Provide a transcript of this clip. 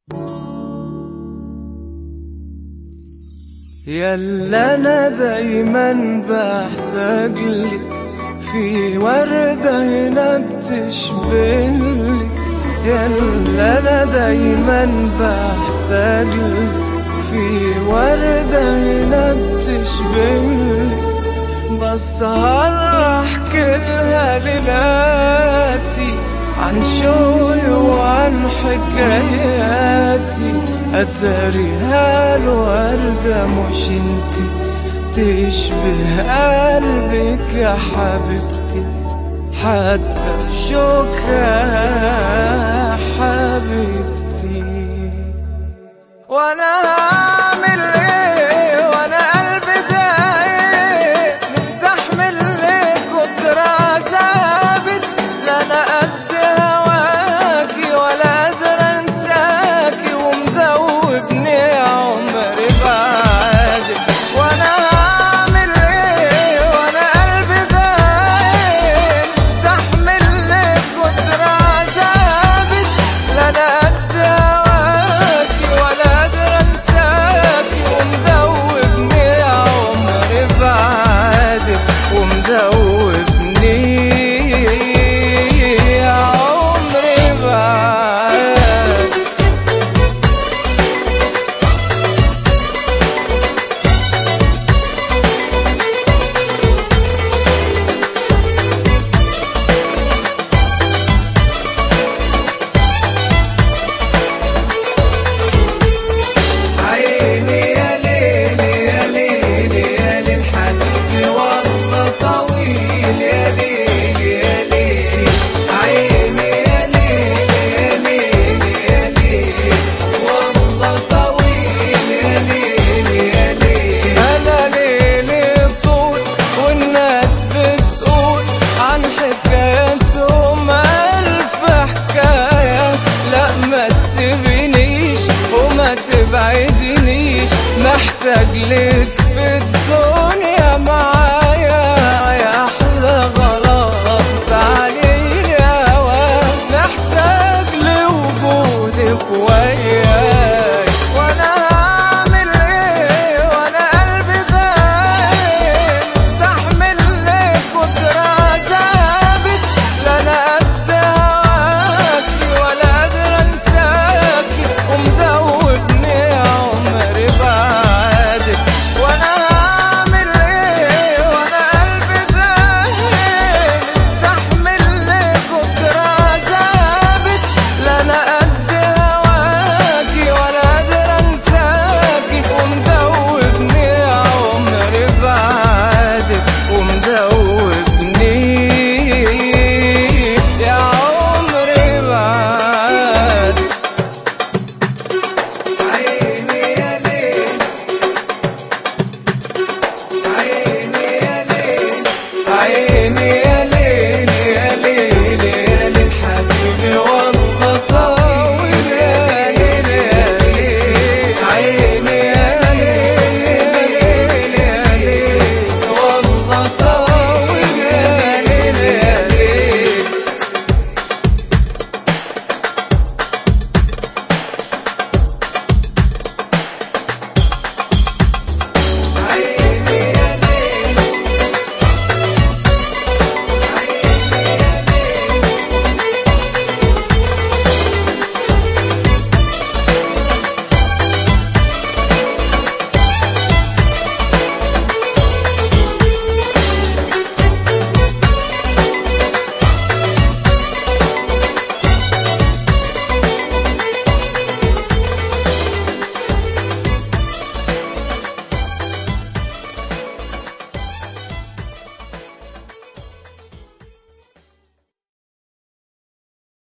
يلا انا دايما بحتاجلك، في وردة هنا بتشبهلك. يلا انا دايما بحتاجلك، في وردة هنا بتشبهلك. بسهر احكيلها ليلاتي عن شوقي وعن حكاياتي. اتاريها الوردة مش انتي، تشبه قلبك يا حبيبتي، حتى في شوكها حبيبتي. وانا هعمل ايه وانا قلبي دايق، مستحمل ليه كتر عذابك؟ لا انا قد هواكي ولا قادر انساكي، ومدوبني عمري بعدك. وانا هعمل ايه وانا قلبي دايق، مستحمل ليه كتر عذابك؟ لا انا قد هواكي ولا قادر انساكي، ومدوبني عمري بعدك، ومدوبني عمري بعدك. عيني يا ليلي يا ليلي يا ليل حبيبي والله طويل، يا ليلي يا ليلي. عيني يا ليلي يا ليلي يا ليلي والله طويل، يا ليلي يا ليلي. انا ليلي طول والناس بتقول عن حكايتهم الف حكاية. لا ما تسيبنيش وما تبعدنيش، محتاج لك في الدنيا معايا. يا احلى غلط علي الهوى، محتاج لوجودك ويايا.